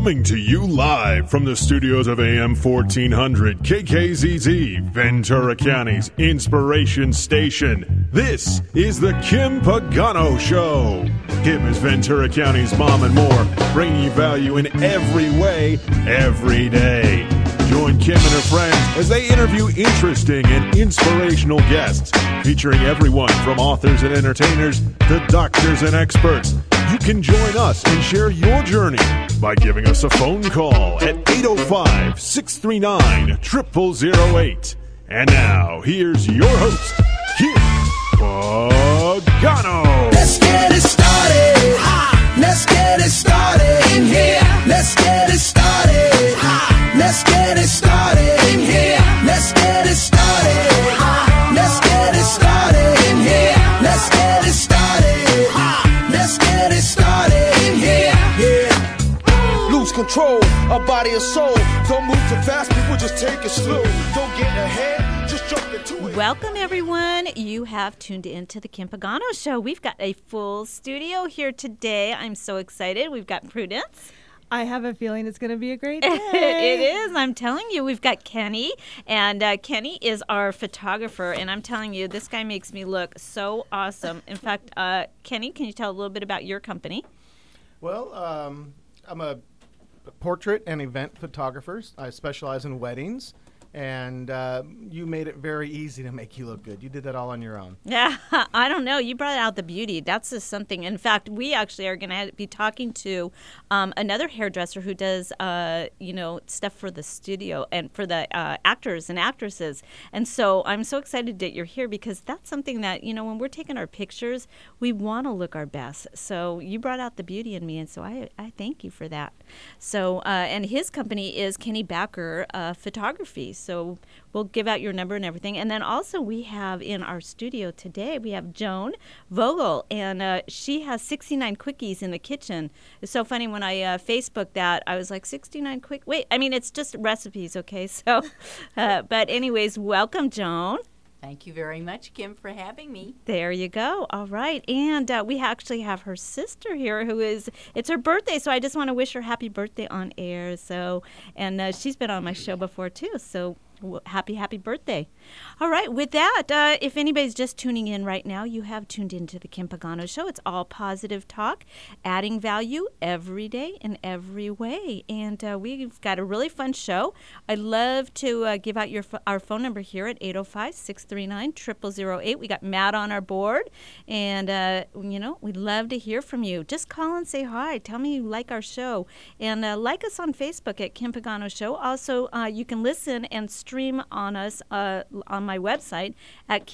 Coming to you live from the studios of AM 1400 KKZZ, Ventura County's Inspiration Station. This is the Kim Pagano Show. Kim is Ventura County's mom and more, bringing you value in every way, every day. Join Kim and her friends as they interview interesting and inspirational guests, featuring everyone from authors and entertainers to doctors and experts. You can join us and share your journey by giving us a phone call at 805-639-0008. And now, here's your host, Kim Pagano. Let's get it started. Let's get it started in here. Let's get it started. Let's get it started in here. Let's get it started. Let's get it started in here. Let's get it started. Let's get it started in here. Yeah. Lose control of body and soul. Don't move too fast, people, just take it slow. Don't get ahead, just jump into it. Welcome, everyone. You have tuned into the Kim Pagano Show. We've got a full studio here today. I'm so excited. We've got Prudence. I have a feeling it's going to be a great day. It is. I'm telling you, we've got Kenny, and Kenny is our photographer, and I'm telling you, this guy makes me look so awesome. In fact, Kenny, can you tell a little bit about your company? Well, I'm a portrait and event photographer. I specialize in weddings, and you made it very easy to make you look good. You did that all on your own. Yeah, I don't know. You brought out the beauty. That's just something. In fact, we actually are going to be talking to another hairdresser who does, stuff for the studio and for the actors and actresses. And so I'm so excited that you're here because that's something that, when we're taking our pictures, we want to look our best. So you brought out the beauty in me, and so I thank you for that. So, and his company is Kenny Backer Photography. So we'll give out your number and everything. And then also we have in our studio today, we have Joan Vogel, and she has 69 quickies in the kitchen. It's so funny when I Facebooked that, I was like, 69 quick. Wait, I mean, it's just recipes, okay? So, but anyways, welcome, Joan. Thank you very much, Kim, for having me. There you go. All right. And we actually have her sister here it's her birthday. So I just want to wish her happy birthday on air. So, and she's been on my show before too. So happy birthday. All right. With that, if anybody's just tuning in right now, you have tuned into the Kim Pagano Show. It's all positive talk, adding value every day in every way. And we've got a really fun show. I'd love to give out our phone number here at 805-639-0008. We got Matt on our board. And, we'd love to hear from you. Just call and say hi. Tell me you like our show. And like us on Facebook at Kim Pagano Show. Also, you can listen and stream on us on my website at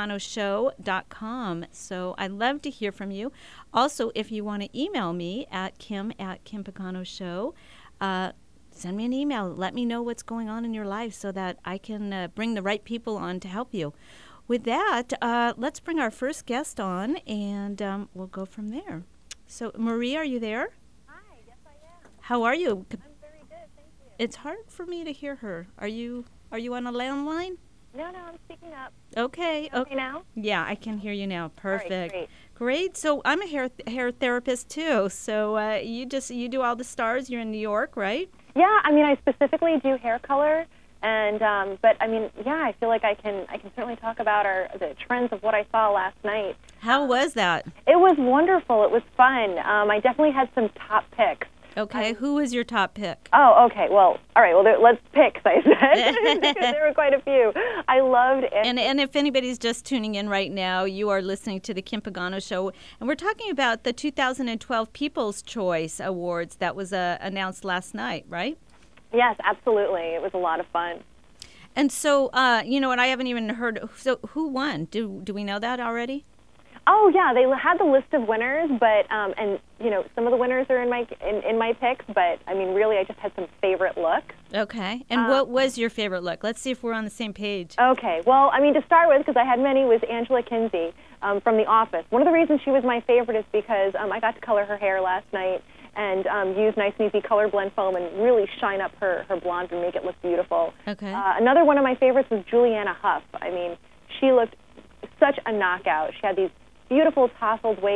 kimpaгаnoshow.com. So I'd love to hear from you. Also, if you want to email me at kim@kimpaгаnoshow, send me an email. Let me know what's going on in your life so that I can bring the right people on to help you. With that, let's bring our first guest on, and we'll go from there. So, Marie, are you there? Hi, yes I am. How are you? I'm very good, thank you. It's hard for me to hear her. Are you on a landline? No, I'm speaking up. Okay. Okay now? Yeah, I can hear you now. Perfect. All right, great. So I'm a hair therapist too. So you do all the stars. You're in New York, right? Yeah, I mean I specifically do hair color, and but I mean I feel like I can certainly talk about the trends of what I saw last night. How was that? It was wonderful. It was fun. I definitely had some top picks. Okay, who was your top pick? Oh, okay. Well, all right. Well, let's pick, I said, because there were quite a few. I loved and if anybody's just tuning in right now, you are listening to the Kim Pagano Show, and we're talking about the 2012 People's Choice Awards that was announced last night, right? Yes, absolutely. It was a lot of fun. And so, and I haven't even heard. So, who won? Do we know that already? Oh yeah, they had the list of winners, but and some of the winners are in my picks, but I mean really I just had some favorite looks. Okay, and what was your favorite look? Let's see if we're on the same page. Okay, well I mean to start with, because I had many, was Angela Kinsey from The Office. One of the reasons she was my favorite is because I got to color her hair last night and use nice and easy color blend foam and really shine up her blonde and make it look beautiful. Okay. Another one of my favorites was Juliana Hough. I mean she looked such a knockout. She had these beautiful tousled waves.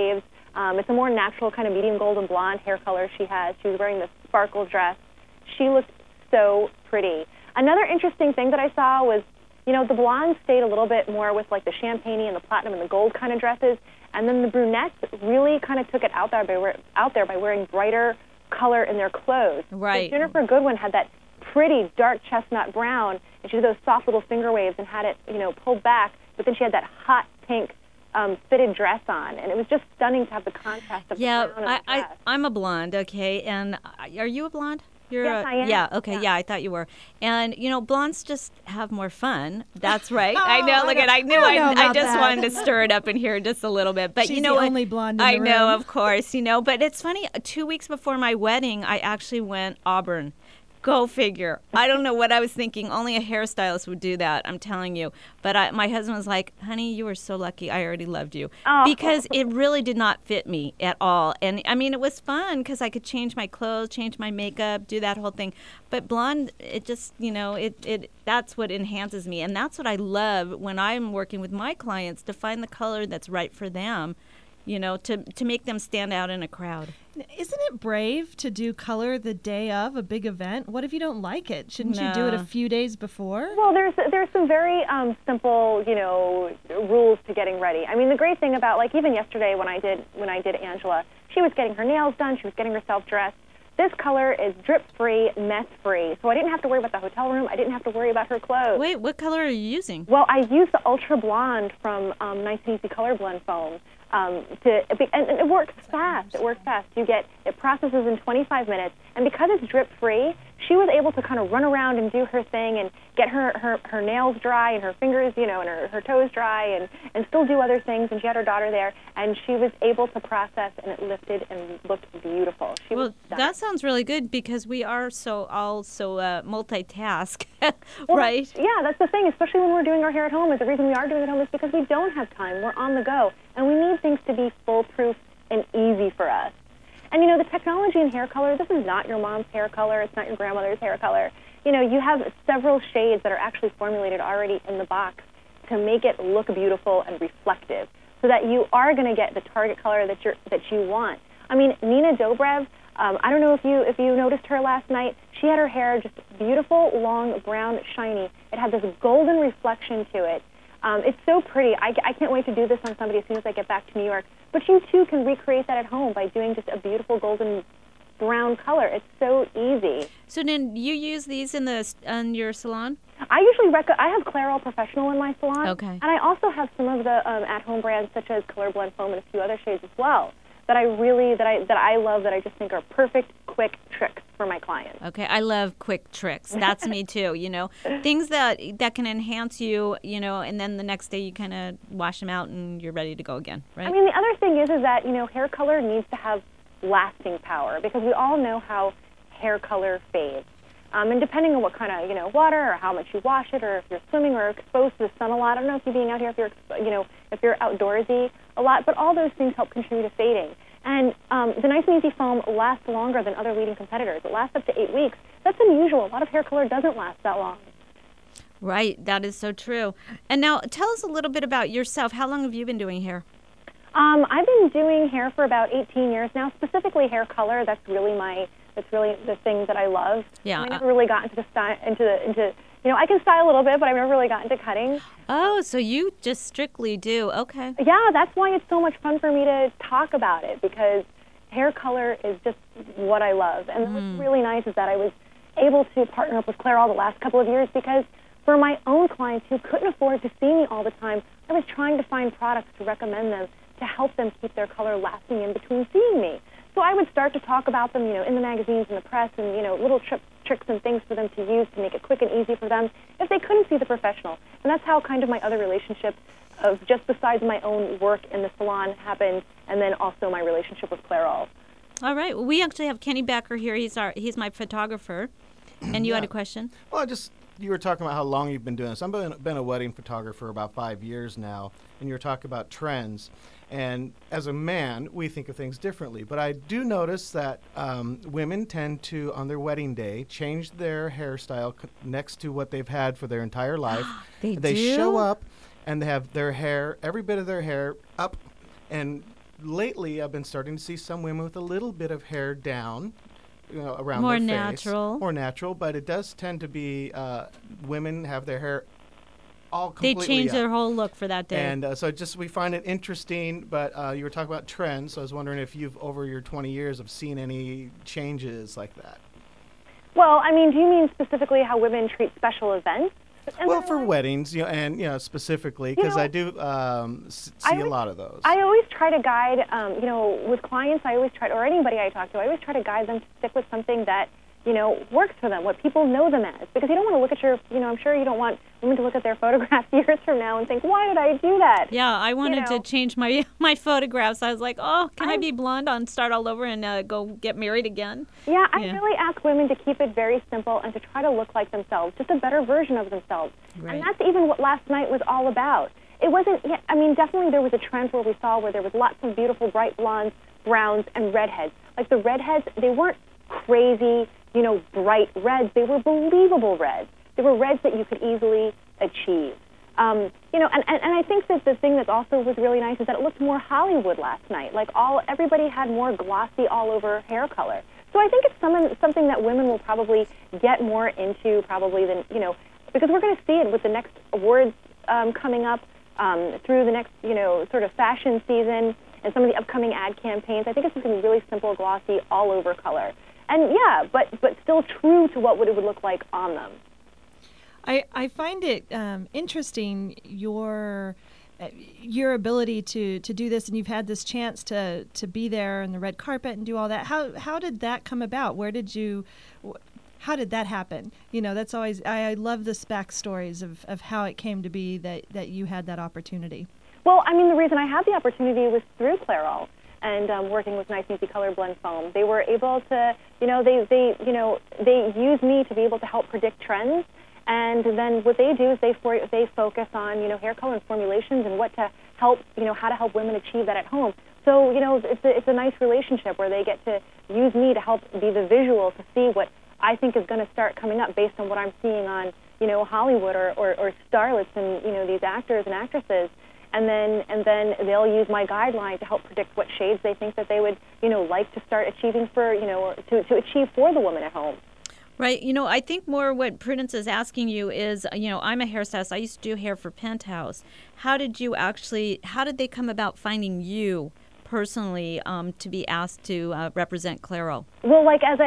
It's a more natural kind of medium golden blonde hair color she has. She was wearing this sparkle dress. She looked so pretty. Another interesting thing that I saw was, the blondes stayed a little bit more with like the champagne and the platinum and the gold kind of dresses, and then the brunettes really kind of took it out there by wearing brighter color in their clothes. Right. So Jennifer Goodwin had that pretty dark chestnut brown, and she did those soft little finger waves and had it, pulled back, but then she had that hot pink fitted dress on, and it was just stunning to have the contrast of the brown and the dress. I'm a blonde, okay, and are you a blonde? Yes, I am. Yeah, okay, yeah, I thought you were. And, blondes just have more fun. That's right. I know, look at, I knew I just wanted to stir it up in here just a little bit. But She's you know the what? only blonde in the I know, room. of course, but it's funny, 2 weeks before my wedding, I actually went auburn. Go figure. I don't know what I was thinking. Only a hairstylist would do that, I'm telling you. But my husband was like, honey, you were so lucky. I already loved you. Oh. Because it really did not fit me at all. And, I mean, it was fun because I could change my clothes, change my makeup, do that whole thing. But blonde, it just, that's what enhances me. And that's what I love when I'm working with my clients, to find the color that's right for them, to make them stand out in a crowd. Isn't it brave to do color the day of a big event? What if you don't like it? Shouldn't you do it a few days before? Well, there's some very simple, rules to getting ready. I mean, the great thing about, like, even yesterday when I did Angela, she was getting her nails done, she was getting herself dressed. This color is drip-free, mess-free, so I didn't have to worry about the hotel room. I didn't have to worry about her clothes. Wait, what color are you using? Well, I used the Ultra Blonde from Nice and Easy Color Blend Foam. And it works fast. It processes in 25 minutes, and because it's drip-free, she was able to kind of run around and do her thing and get her nails dry and her fingers, and her toes dry and still do other things. And she had her daughter there, and she was able to process, and it lifted and looked beautiful. That sounds really good because we are all so multitask, well, right? Yeah, that's the thing, especially when we're doing our hair at home. The reason we are doing it at home is because we don't have time. We're on the go, and we need things to be foolproof and easy for us. And, the technology in hair color, this is not your mom's hair color. It's not your grandmother's hair color. You have several shades that are actually formulated already in the box to make it look beautiful and reflective so that you are going to get the target color that you want. I mean, Nina Dobrev, I don't know if you noticed her last night. She had her hair just beautiful, long, brown, shiny. It had this golden reflection to it. It's so pretty. I can't wait to do this on somebody as soon as I get back to New York. But you, too, can recreate that at home by doing just a beautiful golden brown color. It's so easy. So then you use these in your salon? I usually I have Clairol Professional in my salon. Okay. And I also have some of the at-home brands such as Color Blend Foam and a few other shades as well that I love, that I just think are perfect, quick tricks for my clients. Okay, I love quick tricks. That's me too, Things that can enhance you, and then the next day you kind of wash them out and you're ready to go again, right? I mean, the other thing is that, hair color needs to have lasting power because we all know how hair color fades. And depending on what kind of, water or how much you wash it or if you're swimming or exposed to the sun a lot, I don't know if you're being out here, if you're outdoorsy a lot, but all those things help contribute to fading. And the Nice and Easy Foam lasts longer than other leading competitors. It lasts up to 8 weeks. That's unusual. A lot of hair color doesn't last that long. Right. That is so true. And now tell us a little bit about yourself. How long have you been doing hair? I've been doing hair for about 18 years now, specifically hair color. That's really the thing that I love. Yeah. I never really got into I can style a little bit, but I've never really gotten into cutting. Oh, so you just strictly do. Okay. Yeah, that's why it's so much fun for me to talk about it, because hair color is just what I love. And what's really nice is that I was able to partner up with Clairol the last couple of years because for my own clients who couldn't afford to see me all the time, I was trying to find products to recommend them to help them keep their color lasting in between seeing me. So I would start to talk about them, in the magazines and the press and, little tricks and things for them to use to make it quick and easy for them if they couldn't see the professional. And that's how kind of my other relationship of just besides my own work in the salon happened, and then also my relationship with Clairol. All right. Well, we actually have Kenny Becker here. He's my photographer. And you had a question? Well, you were talking about how long you've been doing this. I've been a wedding photographer about 5 years now, and you were talking about trends. And as a man, we think of things differently. But I do notice that women tend to, on their wedding day, change their hairstyle next to what they've had for their entire life. They do? Show up, and they have their hair, every bit of their hair, up, and lately I've been starting to see some women with a little bit of hair down, around More their face. natural. More natural, but it does tend to be women have their hair all They completely change up. their whole look for that day. And so we find it interesting, but you were talking about trends, so I was wondering if you've, over your 20 years, have seen any changes like that. Well, I mean, do you mean specifically how women treat special events? Well, for weddings, specifically, because I do see a lot of those. I always try to guide, with clients, or anybody I talk to, I always try to guide them to stick with something that, works for them, what people know them as. Because you don't want to look at I'm sure you don't want women to look at their photographs years from now and think, why did I do that? Yeah, I wanted to change my photographs. I was like, can I be blonde and start all over and go get married again? Yeah, I really ask women to keep it very simple and to try to look like themselves, just a better version of themselves. Right. And that's even what last night was all about. It wasn't, definitely there was a trend where we saw where there was lots of beautiful bright blondes, browns, and redheads. Like the redheads, they weren't crazy, bright reds. They were believable reds. They were reds that you could easily achieve. And I think that the thing that also was really nice is that it looked more Hollywood last night. Like everybody had more glossy all over hair color. So I think it's something that women will probably get more into probably than, because we're going to see it with the next awards coming up through the next, sort of fashion season and some of the upcoming ad campaigns. I think it's just going to be really simple, glossy, all over color. And but still true to what it would look like on them. I find it interesting your ability to do this, and you've had this chance to be there on the red carpet and do all that. How did that come about? How did that happen? That's always, I love the backstories of how it came to be that you had that opportunity. Well, I mean, the reason I had the opportunity was through Clairol and working with Nice Easy Color Blend Foam. They were able to, they use me to be able to help predict trends. And then what they do is they focus on, hair color and formulations and what to help, how to help women achieve that at home. So, it's a nice relationship where they get to use me to help be the visual to see what I think is going to start coming up based on what I'm seeing on, Hollywood or starlets and, these actors and actresses. And then they'll use my guideline to help predict what shades they think that they would, like to start achieving for, to achieve for the woman at home. Right. I think more what Prudence is asking you is, I'm a hairstylist. I used to do hair for Penthouse. How did they come about finding you personally to be asked to represent Clairol? Well, like as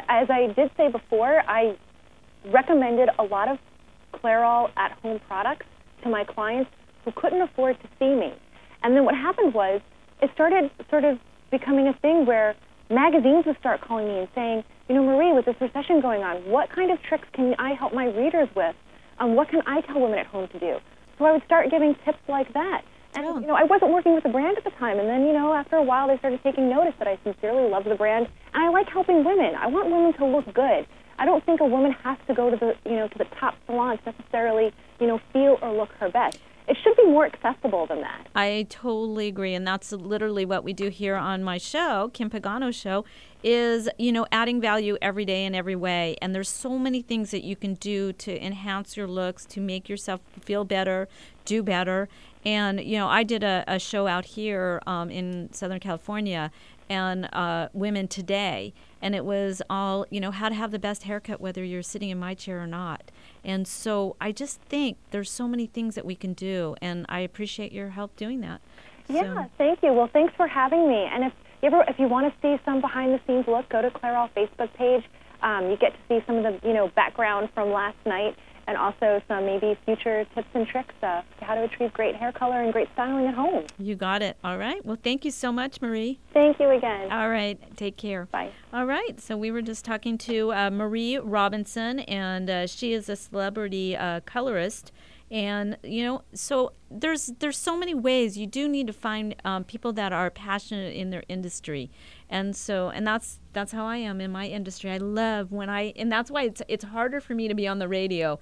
I did say before, I recommended a lot of Clairol at-home products to my clients who couldn't afford to see me. And then what happened was it started sort of becoming a thing where magazines would start calling me and saying, Marie, with this recession going on, what kind of tricks can I help my readers with? What can I tell women at home to do? So I would start giving tips like that. And, I wasn't working with the brand at the time. And then, after a while, they started taking notice that I sincerely love the brand. And I like helping women. I want women to look good. I don't think a woman has to go to the top salons necessarily, feel or look her best. It should be more accessible than that. I totally agree, and that's literally what we do here on my show, Kim Pagano Show, is, adding value every day in every way. And there's so many things that you can do to enhance your looks, to make yourself feel better, do better. And, I did a show out here in Southern California, and Women Today, and it was all, how to have the best haircut whether you're sitting in my chair or not. And so I just think there's so many things that we can do, and I appreciate your help doing that. Yeah, thank you. Well, thanks for having me. And if you want to see some behind-the-scenes look, go to Clairol Facebook page. You get to see some of the background from last night, and also some maybe future tips and tricks to how to achieve great hair color and great styling at home. You got it. All right. Well, thank you so much, Marie. Thank you again. All right. Take care. Bye. All right. So we were just talking to Marie Robinson, and she is a celebrity colorist. And, so there's so many ways. You do need to find people that are passionate in their industry. And that's how I am in my industry. I love and that's why it's harder for me to be on the radio.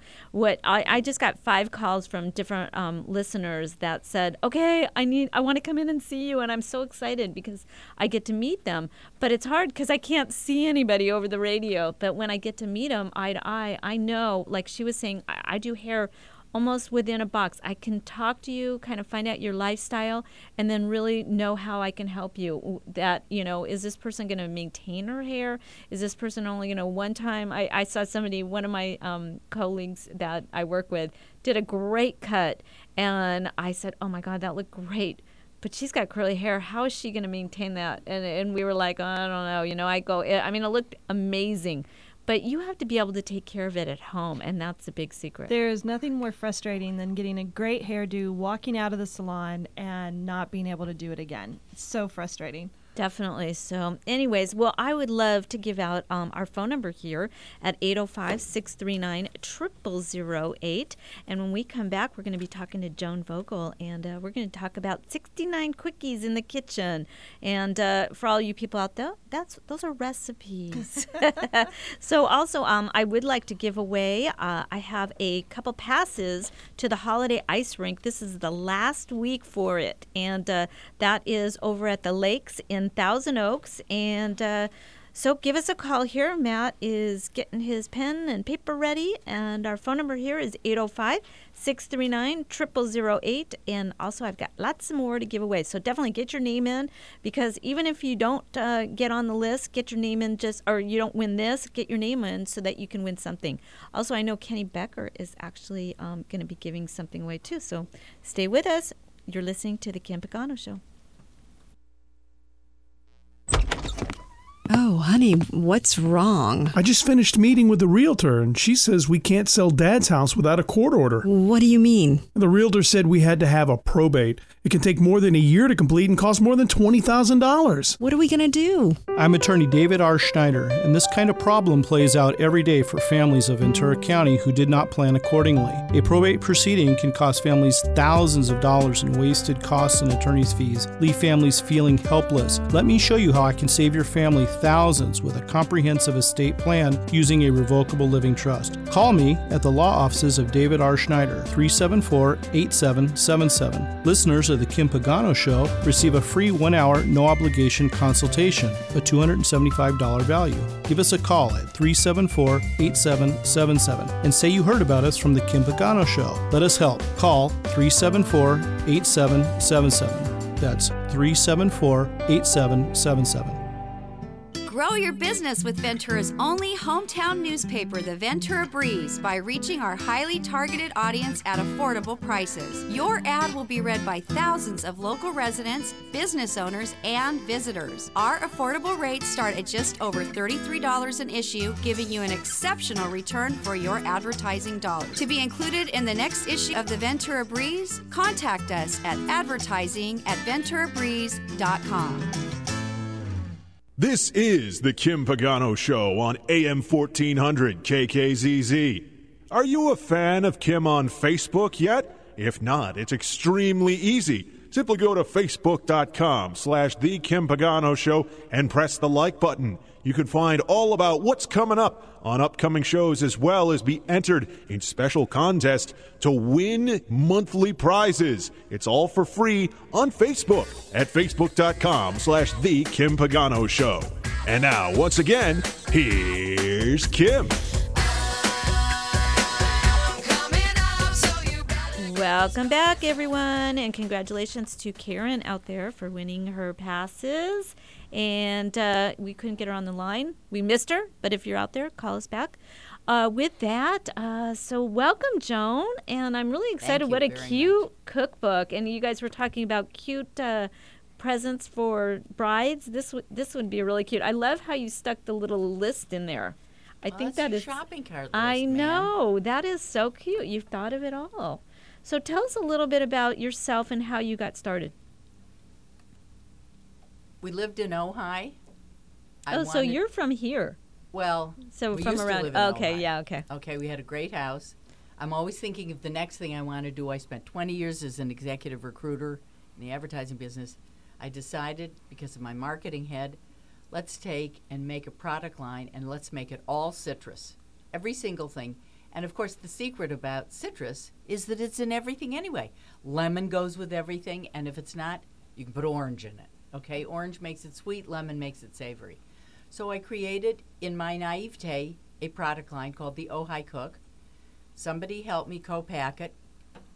I just got 5 calls from different listeners that said, okay, I want to come in and see you. And I'm so excited because I get to meet them. But it's hard because I can't see anybody over the radio. But when I get to meet them eye to eye, I know, like she was saying, I do hair almost within a box. I can talk to you, kind of find out your lifestyle, and then really know how I can help you. That, is this person going to maintain her hair? Is this person only going to one time? I saw somebody, one of my colleagues that I work with, did a great cut, and I said, oh my God, that looked great. But she's got curly hair. How is she going to maintain that? And we were like, oh, I don't know. It looked amazing. But you have to be able to take care of it at home, and that's a big secret. There is nothing more frustrating than getting a great hairdo, walking out of the salon, and not being able to do it again. It's so frustrating. Definitely. So anyways, well, I would love to give out our phone number here at 805-639-0008. And when we come back, we're going to be talking to Joan Vogel, and we're going to talk about 69 quickies in the kitchen. And for all you people out there, those are recipes. So also, I would like to give away, I have a couple passes to the Holiday Ice Rink. This is the last week for it. And that is over at the lakes in Thousand Oaks, and so give us a call here. Matt is getting his pen and paper ready, and our phone number here is 805-639-0008, and also I've got lots more to give away, so definitely get your name in, because even if you don't get on the list, get your name in, or you don't win this, get your name in so that you can win something. Also, I know Kenny Becker is actually going to be giving something away too, so stay with us. You're listening to The Kim Pagano Show. Oh, honey, what's wrong? I just finished meeting with the realtor, and she says we can't sell Dad's house without a court order. What do you mean? The realtor said we had to have a probate. It can take more than a year to complete and cost more than $20,000. What are we going to do? I'm attorney David R. Schneider, and this kind of problem plays out every day for families of Ventura County who did not plan accordingly. A probate proceeding can cost families thousands of dollars in wasted costs and attorney's fees, leave families feeling helpless. Let me show you how I can save your family thousands with a comprehensive estate plan using a revocable living trust. Call me at the law offices of David R. Schneider, 374-8777. Listeners of the Kim Pagano Show receive a free 1-hour, no-obligation consultation, a $275 value. Give us a call at 374-8777 and say you heard about us from the Kim Pagano Show. Let us help. Call 374-8777. That's 374-8777. Grow your business with Ventura's only hometown newspaper, the Ventura Breeze, by reaching our highly targeted audience at affordable prices. Your ad will be read by thousands of local residents, business owners, and visitors. Our affordable rates start at just over $33 an issue, giving you an exceptional return for your advertising dollars. To be included in the next issue of the Ventura Breeze, contact us at advertising@venturabreeze.com. This is the Kim Pagano Show on AM 1400 KKZZ. Are you a fan of Kim on Facebook yet? If not, it's extremely easy. Simply go to facebook.com/The Kim Pagano Show and press the like button. You can find all about what's coming up on upcoming shows, as well as be entered in special contests to win monthly prizes. It's all for free on Facebook at facebook.com/The Kim Pagano Show. And now, once again, here's Kim. Welcome back, everyone, and congratulations to Karen out there for winning her passes. And we couldn't get her on the line. We missed her, but if you're out there, call us back. With that, so welcome, Joan, and I'm really excited. What a cute cookbook. And you guys were talking about cute presents for brides. This would be really cute. I love how you stuck the little list in there. I think that is shopping cart list, I know. That is so cute. You've thought of it all. So tell us a little bit about yourself and how you got started. We lived in Ojai. So you're from here. Well, so we from used around. to live in Okay, Ojai. yeah, okay. Okay, we had a great house. I'm always thinking of the next thing I want to do. I spent 20 years as an executive recruiter in the advertising business. I decided, because of my marketing head, let's take and make a product line and let's make it all citrus. Every single thing. And of course, the secret about citrus is that it's in everything anyway. Lemon goes with everything, and if it's not, you can put orange in it. Okay, orange makes it sweet, lemon makes it savory. So I created, in my naivete, a product line called the Ojai Cook. Somebody helped me co-pack it,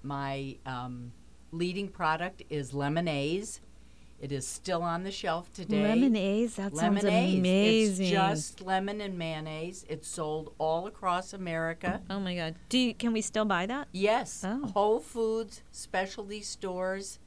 my leading product is Lemonade. It is still on the shelf today. Lemonade? That sounds amazing. It's just lemon and mayonnaise. It's sold all across America. Oh my God! Can we still buy that? Yes, Oh. Whole Foods, specialty stores.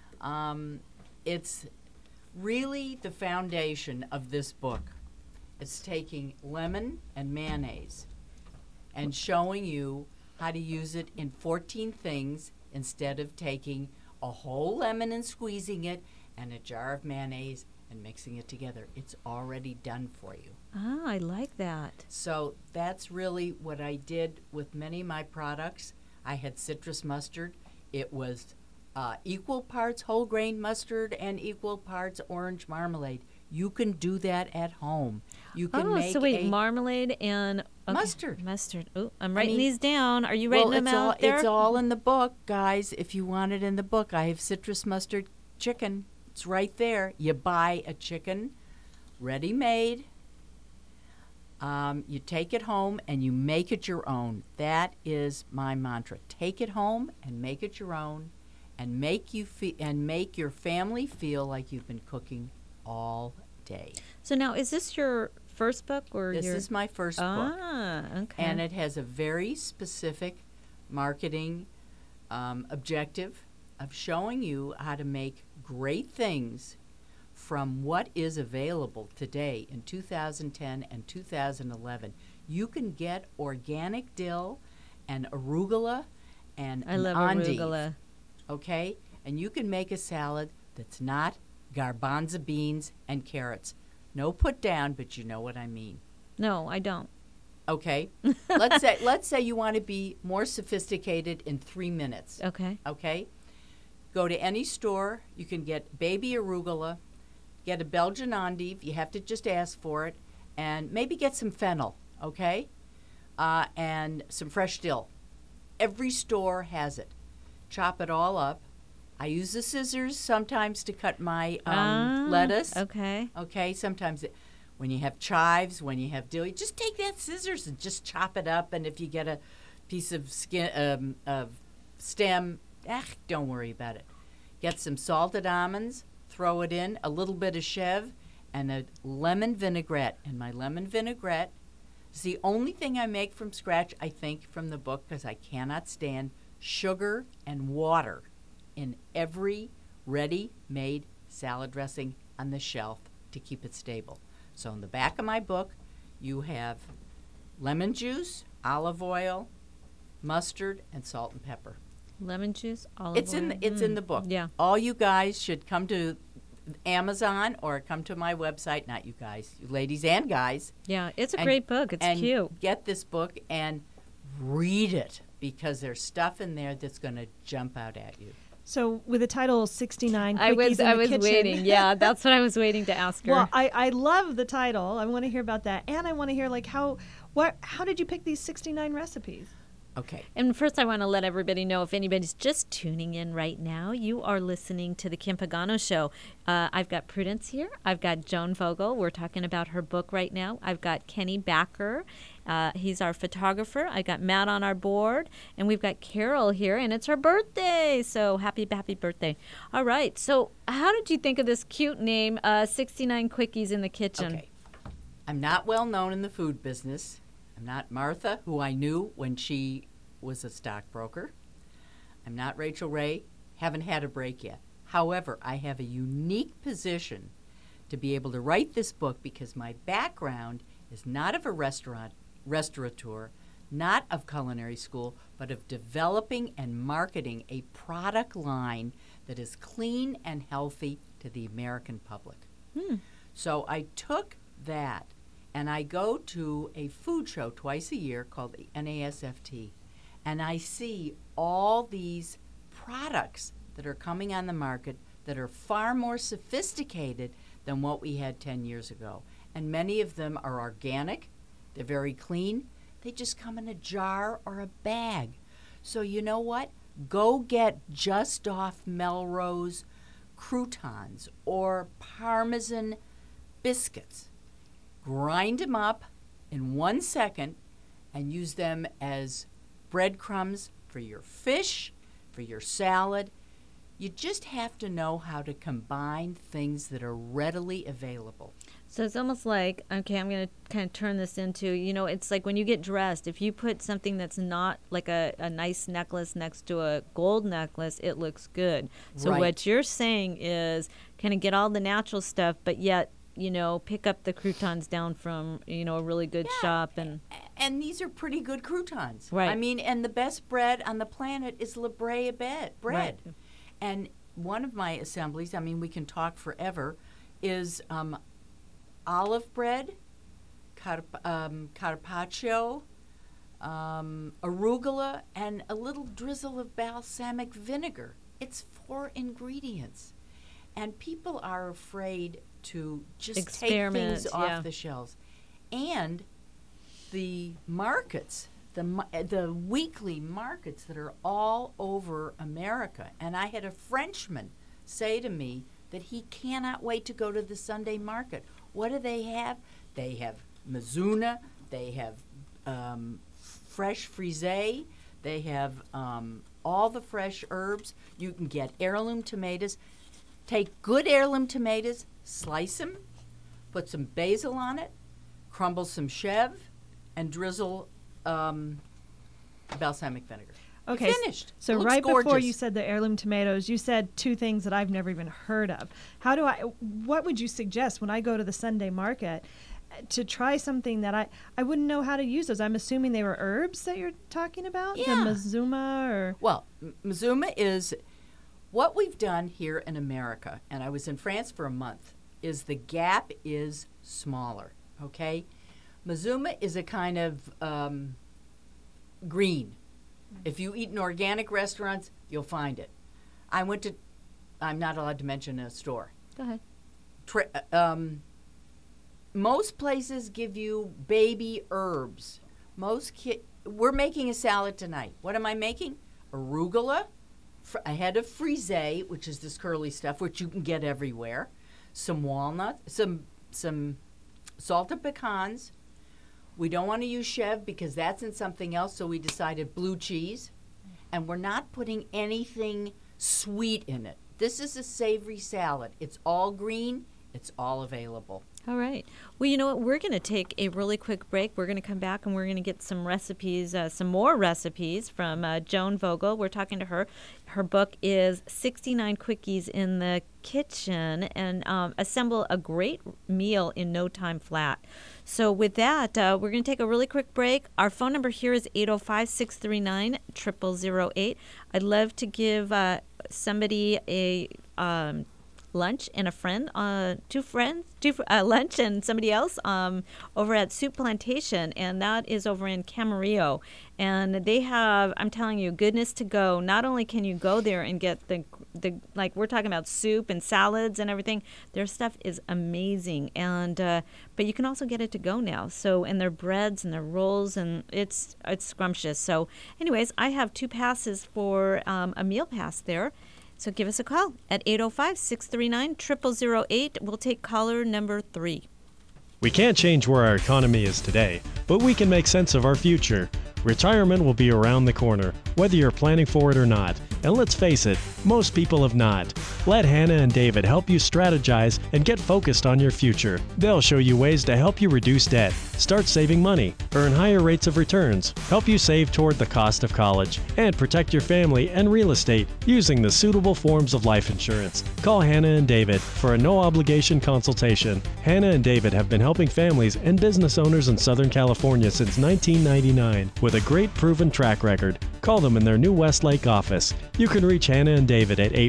It's really the foundation of this book. It's taking lemon and mayonnaise and showing you how to use it in 14 things instead of taking a whole lemon and squeezing it and a jar of mayonnaise and mixing it together. It's already done for you. Ah, I like that. So that's really what I did with many of my products. I had citrus mustard. It was equal parts whole grain mustard and equal parts orange marmalade. You can do that at home. You can make marmalade and mustard. Mustard. Oh, I'm writing these down. Are you writing them out there? It's all in the book, guys. If you want it in the book, I have citrus mustard chicken. It's right there. You buy a chicken ready-made. You take it home and you make it your own. That is my mantra. Take it home and make it your own, and make your family feel like you've been cooking all day. So now, is this your first book or This is my first book. Ah, okay. And it has a very specific marketing objective of showing you how to make great things from what is available today in 2010 and 2011. You can get organic dill and arugula and I love endive, arugula. okay? And you can make a salad that's not garbanzo beans and carrots. No put down, but you know what I mean. No, I don't. Okay. let's say you want to be more sophisticated in 3 minutes. Okay. Okay. Go to any store. You can get baby arugula, get a Belgian endive. You have to just ask for it, and maybe get some fennel. Okay, and some fresh dill. Every store has it. Chop it all up. I use the scissors sometimes to cut my lettuce. Okay. Okay. Sometimes when you have chives, when you have dill, you just take that scissors and just chop it up. And if you get a piece of stem, don't worry about it. Get some salted almonds, throw it in, a little bit of Chev, and a lemon vinaigrette. And my lemon vinaigrette is the only thing I make from scratch, I think, from the book, because I cannot stand sugar and water in every ready-made salad dressing on the shelf to keep it stable. So in the back of my book, you have lemon juice, olive oil, mustard, and salt and pepper. Lemon juice, olive oil. It's in the book. Yeah. All you guys should come to Amazon or come to my website. Not you guys, you ladies and guys. Yeah, it's a great book. It's cute. Get this book and read it, because there's stuff in there that's going to jump out at you. So with the title 69 Quickies I was kitchen. waiting. Yeah, that's what I was waiting to ask her. Well, I love the title. I want to hear about that, and I want to hear how did you pick these 69 recipes? Okay. And first, I want to let everybody know, if anybody's just tuning in right now, you are listening to the Kim Pagano Show. I've got Prudence here. I've got Joan Vogel. We're talking about her book right now. I've got Kenny Backer. He's our photographer. I got Matt on our board. And we've got Carol here, and it's her birthday. So happy birthday. All right. So how did you think of this cute name, 69 Quickies in the Kitchen? Okay. I'm not well known in the food business. I'm not Martha, who I knew when she was a stockbroker. I'm not Rachel Ray. Haven't had a break yet. However, I have a unique position to be able to write this book, because my background is not of a restaurateur, not of culinary school, but of developing and marketing a product line that is clean and healthy to the American public. So I took that, and I go to a food show twice a year called the NASFT, and I see all these products that are coming on the market that are far more sophisticated than what we had 10 years ago. And many of them are organic. They're very clean. They just come in a jar or a bag. So you know what? Go get Just Off Melrose croutons or Parmesan biscuits. Grind them up in 1 second and use them as breadcrumbs for your fish, for your salad. You just have to know how to combine things that are readily available. So it's almost like, okay, I'm going to kind of turn this into, it's like when you get dressed, if you put something that's not like a nice necklace next to a gold necklace, it looks good. So Right. what you're saying is kind of get all the natural stuff, but yet, pick up the croutons down from, a really good shop. And these are pretty good croutons. Right. I mean, and the best bread on the planet is La Brea bread. Right. And one of my assemblies, I mean, we can talk forever, is olive bread, carpaccio, arugula, and a little drizzle of balsamic vinegar. It's 4 ingredients. And people are afraid to just Experiment, take things off the shelves. And the markets, the weekly markets that are all over America. And I had a Frenchman say to me that he cannot wait to go to the Sunday market. What do they have? They have Mizuna, they have fresh frisée, they have all the fresh herbs. You can get heirloom tomatoes. Take good heirloom tomatoes, slice them, put some basil on it, crumble some chev, and drizzle balsamic vinegar. Okay, Finished. So It looks right before gorgeous. you said the heirloom tomatoes, you said 2 things that I've never even heard of. What would you suggest when I go to the Sunday market to try something that I wouldn't know how to use those? I'm assuming they were herbs that you're talking about? Yeah. The Mizuma or... Well, Mizuma is what we've done here in America, and I was in France for a month, is the gap is smaller, okay? Mizuma is a kind of green. If you eat in organic restaurants, you'll find it. I'm not allowed to mention a store. Go ahead. Most places give you baby herbs. We're making a salad tonight. What am I making? Arugula, a head of frisée, which is this curly stuff, which you can get everywhere. Some walnuts, some salted pecans. We don't want to use chev because that's in something else, so we decided blue cheese. And we're not putting anything sweet in it. This is a savory salad. It's all green. It's all available. All right. Well, you know what? We're going to take a really quick break. We're going to come back and we're going to get some recipes, some more recipes from Joan Vogel. We're talking to her. Her book is 69 Quickies in the Kitchen and Assemble a Great Meal in No Time Flat. So with that, we're going to take a really quick break. Our phone number here is 805-639-0008. I'd love to give somebody a lunch and a friend, lunch and somebody else over at Soup Plantation, and that is over in Camarillo. And they have, I'm telling you, goodness to go. Not only can you go there and get the like we're talking about soup and salads and everything, their stuff is amazing. And but you can also get it to go now. So and their breads and their rolls, and it's scrumptious. So anyways, I have 2 passes for a meal pass there. So give us a call at 805-639-0008. We'll take caller number 3. We can't change where our economy is today, but we can make sense of our future. Retirement will be around the corner, whether you're planning for it or not. And let's face it, most people have not. Let Hannah and David help you strategize and get focused on your future. They'll show you ways to help you reduce debt, start saving money, earn higher rates of returns, help you save toward the cost of college, and protect your family and real estate using the suitable forms of life insurance. Call Hannah and David for a no-obligation consultation. Hannah and David have been helping families and business owners in Southern California since 1999 with a great proven track record. Call them in their new Westlake office. You can reach Hannah and David at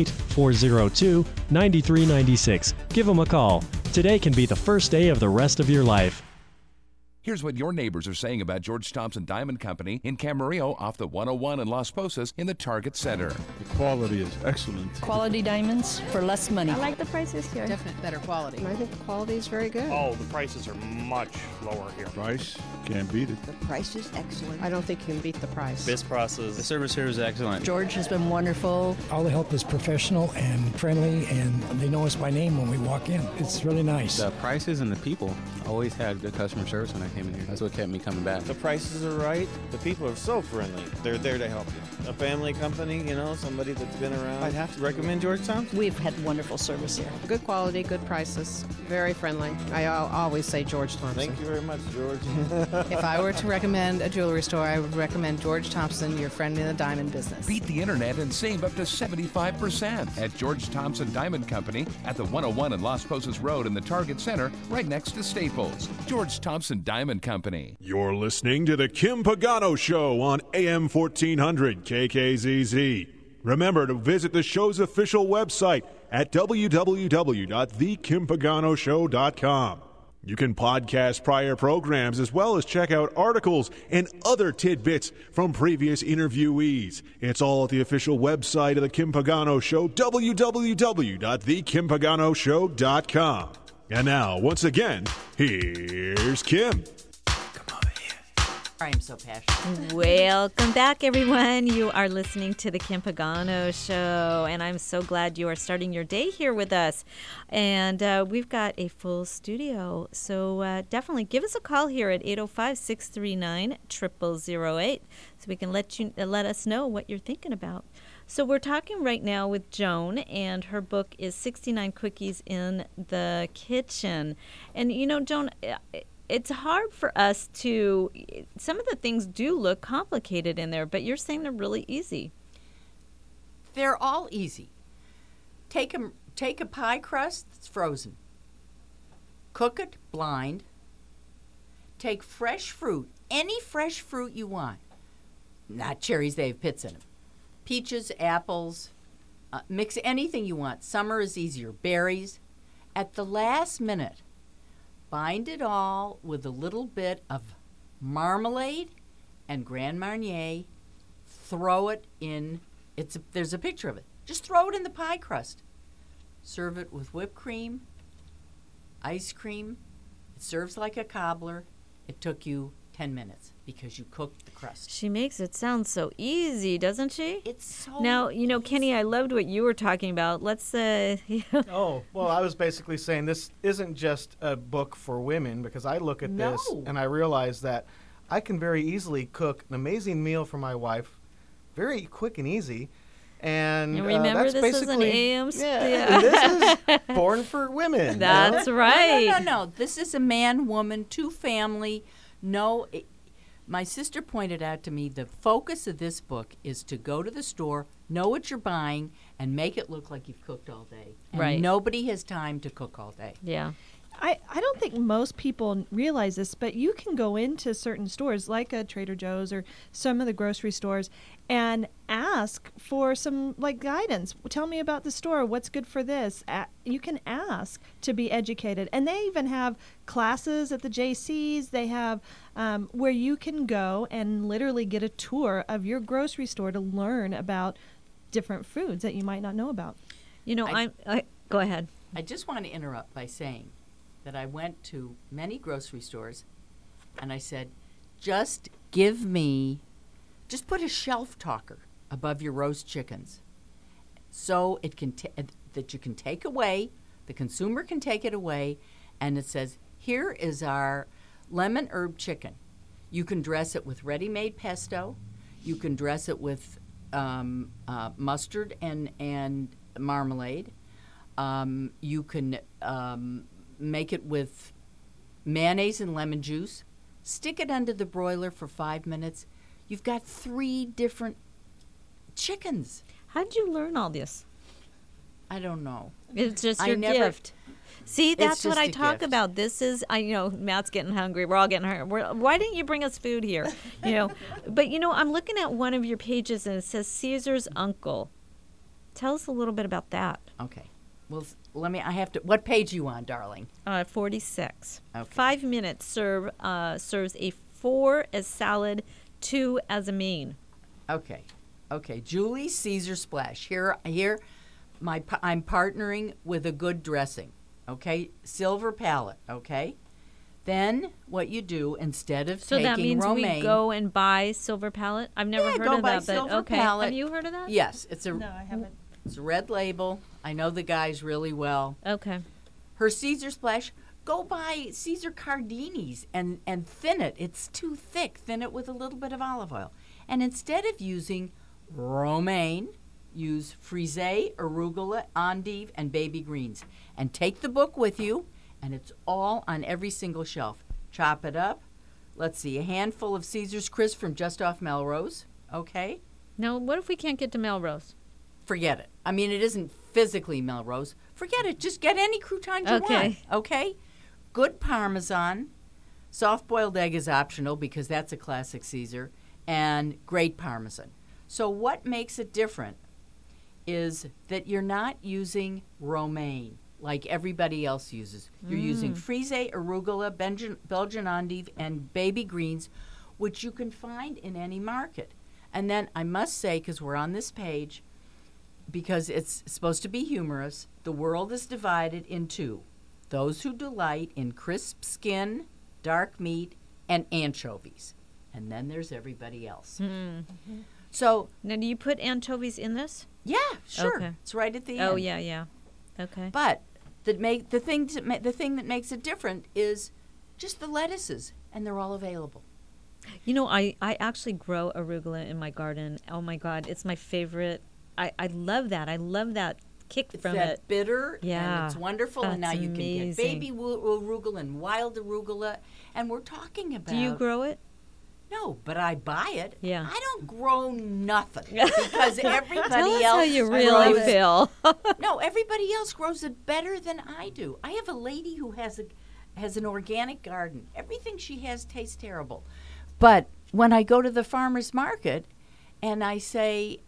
818-402-9396. Give them a call. Today can be the first day of the rest of your life. Here's what your neighbors are saying about George Thompson Diamond Company in Camarillo off the 101 in Las Posas in the Target Center. The quality is excellent. Quality diamonds for less money. I like the prices here. Definitely better quality. I think the quality is very good. Oh, the prices are much lower here. Price Can't beat it. The price is excellent. I don't think you can beat the price. Best prices. The service here is excellent. George has been wonderful. All the help is professional and friendly, and they know us by name when we walk in. It's really nice. The prices and the people. Always had good customer service when I came in here. That's what kept me coming back. The prices are right. The people are so friendly. They're there to help you. A family company, somebody that's been around. I'd have to recommend George Thompson. We've had wonderful service here. Good quality, good prices, very friendly. I'll always say George Thompson. Thank you very much, George. If I were to recommend a jewelry store, I would recommend George Thompson, your friend in the diamond business. Beat the internet and save up to 75% at George Thompson Diamond Company at the 101 and Las Posas Road in the Target Center, right next to Staples. George Thompson Diamond Company. You're listening to the Kim Pagano Show on AM 1400 KKZZ. Remember to visit the show's official website at www.thekimpaganoshow.com. You can podcast prior programs as well as check out articles and other tidbits from previous interviewees. It's all at the official website of the Kim Pagano Show, www.thekimpaganoshow.com. And now, once again, here's Kim. I am so passionate. Welcome back, everyone. You are listening to the Kim Pagano Show, and I'm so glad you are starting your day here with us. And we've got a full studio, so definitely give us a call here at 805-639-0008 so we can let us know what you're thinking about. So we're talking right now with Joan, and her book is 69 Quickies in the Kitchen. And, Joan, it's hard for us to, some of the things do look complicated in there, but you're saying they're really easy. They're all easy. Take a pie crust that's frozen. Cook it blind. Take fresh fruit, any fresh fruit you want. Not cherries, they have pits in them. Peaches, apples, mix anything you want. Summer is easier. Berries. At the last minute, bind it all with a little bit of marmalade and Grand Marnier. Throw it in. There's a picture of it. Just throw it in the pie crust. Serve it with whipped cream, ice cream. It serves like a cobbler. It took you 10 minutes because you cooked the crust. She makes it sound so easy, doesn't she? It's so Now, Kenny, I loved what you were talking about. Let's Oh, well, I was basically saying this isn't just a book for women, because I look at this and I realize that I can very easily cook an amazing meal for my wife, very quick and easy. And remember, that's this basically, is an and this is born for women. That's right. No. This is a man, woman, two family. My sister pointed out to me the focus of this book is to go to the store, know what you're buying, and make it look like you've cooked all day. And right. Nobody has time to cook all day. Yeah. I don't think most people realize this, but you can go into certain stores like a Trader Joe's or some of the grocery stores and ask for some guidance. Tell me about the store. What's good for this? You can ask to be educated. And they even have classes at the JCs. They have where you can go and literally get a tour of your grocery store to learn about different foods that you might not know about. Go ahead. I just want to interrupt by saying that I went to many grocery stores and I said, just put a shelf talker above your roast chickens so it can that you can take away, the consumer can take it away, and it says, here is our lemon herb chicken. You can dress it with ready-made pesto. You can dress it with mustard and marmalade. You can make it with mayonnaise and lemon juice. Stick it under the broiler for 5 minutes. You've got 3 different chickens. How did you learn all this? I don't know. It's just your gift. See, that's what I talk about. This is, Matt's getting hungry. We're all getting hungry. Why didn't you bring us food here? But, I'm looking at one of your pages and it says Caesar's Uncle. Tell us a little bit about that. Okay. Well, what page are you on, darling? 46. Okay. 5 minutes serves a 4 as salad, 2 as a main. Okay. Julie Caesar Splash. Here, I'm partnering with a good dressing. Okay, silver palette. Okay, Then what you do, instead of So taking that means romaine, we go and buy silver palette? I've never heard go of buy that, but silver okay. palette. Have you heard of that? Yes, it's a No, I haven't. It's a red label. I know the guys really well. Okay. Her Caesar Splash, go buy Caesar Cardini's and thin it. It's too thick. Thin it with a little bit of olive oil. And instead of using romaine, use frisee, arugula, endive, and baby greens. And take the book with you, and it's all on every single shelf. Chop it up. Let's see, a handful of Caesar's Crisp from just off Melrose. Okay? Now, what if we can't get to Melrose? Forget it. I mean, it isn't physically Melrose. Forget it. Just get any croutons you want. Okay? Good Parmesan. Soft-boiled egg is optional because that's a classic Caesar. And great Parmesan. So what makes it different is that you're not using romaine like everybody else uses. You're using frisee, arugula, Belgian endive, and baby greens, which you can find in any market. And then I must say, because we're on this page, because it's supposed to be humorous, the world is divided in two. Those who delight in crisp skin, dark meat, and anchovies. And then there's everybody else. Mm-hmm. So now, do you put anchovies in this? Yeah, sure. Okay. It's right at the end. Oh, yeah. Okay. But the thing that makes it different is just the lettuces, and they're all available. You know, I actually grow arugula in my garden. Oh my God, it's my favorite. I love that. I love that kick It's from that it. bitter, Yeah, and it's wonderful. And now that's you can get amazing. baby arugula and wild arugula, and we're talking about. Do you grow it? No, but I buy it. Yeah. I don't grow nothing because everybody Tell us else how you really grows feel. No, everybody else grows it better than I do. I have a lady who has an organic garden. Everything she has tastes terrible. But when I go to the farmer's market and I say,